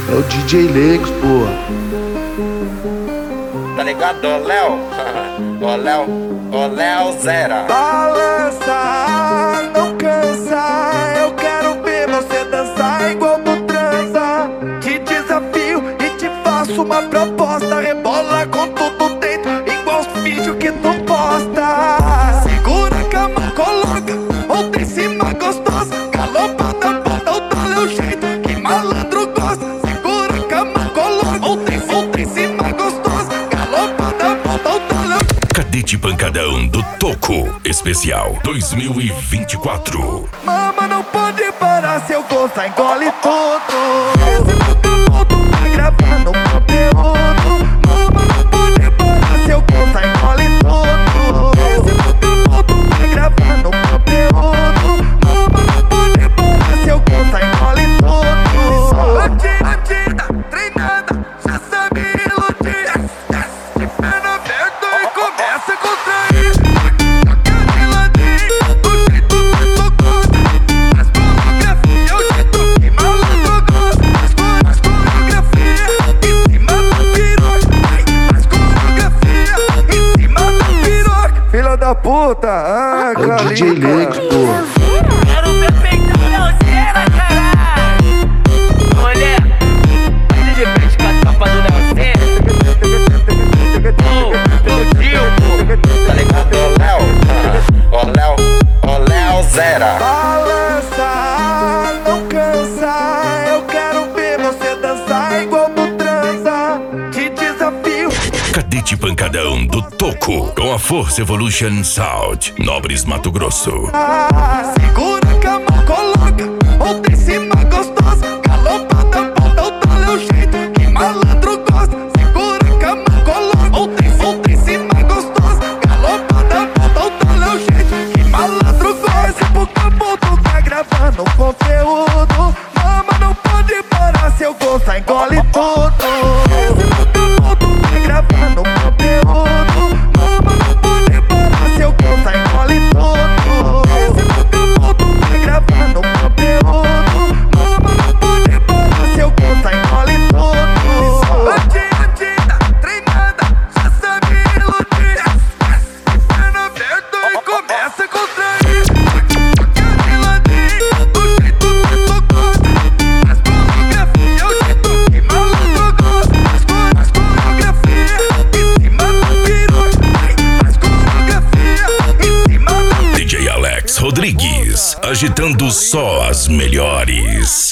É o DJ Lex, porra. Tá ligado, ô Léo? Ô Léo Zera. Balança, não cansa. Eu quero ver você dançar igual tu transa. Te desafio e te faço uma proposta. Rebola com tudo dentro, igual os vídeos que tu posta. Segura a cama, coloca outra em cima gostosa. Galopada, bota o tal é o jeito que malandro gosta. Segura a cama, coloca outra em cima gostosa. Galopada, bota o tal é o... Cadete Pancadão do Toco Especial 2024. Mama, não pode parar, se eu gostar engole tudo. Esse conteúdo tá gravando um conteúdo. Mama, não pode parar, se eu gostar engole tudo. Esse conteúdo tá gravando um conteúdo. Mama, não pode parar, se eu gostar engole tudo. Bandida, treinada, já sabe iludir. De perna aberta e começa a contrair. Filha da puta, É o DJ Lex, porra. Quero ver peitão Leozeira, caralho. Mulher, faz de frente com a tropa do Leozeira. Ô Gil, Tá ligado, ô Léo Zera. balança, não cansa. Eu quero ver você dançar igual tu transa. Te desafio. Cadete Pancadão do Toco com a Força Evolution Sound, Nobres, Mato Grosso. Segura a cama, coloca outra em cima gostosa. Galopada, bota o tal é o jeito que malandro gosta. Segura a cama, coloca outra em cima gostosa. Galopada, bota o tal é o jeito que malandro gosta. Esse puto tá gravando conteúdo. Mama, não pode parar, se eu gostar engole tudo. Esse puto tá gravando conteúdo. Mama, não pode parar, se eu gostar engole tudo. Esse puto tá gravando conteúdo. Mama, não pode parar, se eu gostar engole tudo. Bandida, treinada, já sabe iludir. De perna aberta e começa a contrair. Do jeito que tu gosta. As coreografia é o jeito que malandro gosta. As coreografia em cima do piroca. As coreografia em cima do... DJ Alex Rodrigues, agitando só as melhores.